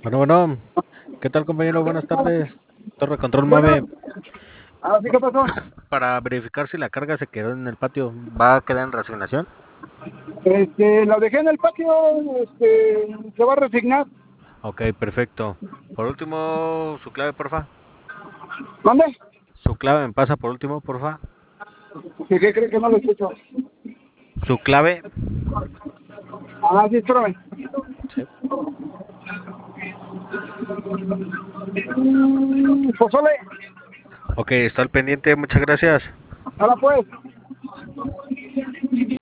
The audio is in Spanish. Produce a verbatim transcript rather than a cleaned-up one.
Bueno, bueno, ¿qué tal compañero? Buenas tardes. Torre Control Bueno, nueve ahora sí, ¿qué pasó? para verificar si la carga se quedó en el patio. ¿Va a quedar en resignación? Este, la dejé en el patio, este, se va a resignar. Ok, perfecto. Por último, su clave, porfa. ¿Dónde? Su clave me pasa por último, porfa. ¿Qué, qué cree que no lo escucho? Su clave. Ah, sí, espérame. Sí. Mm, Pozole, Ok, está al pendiente, muchas gracias. ahora pues.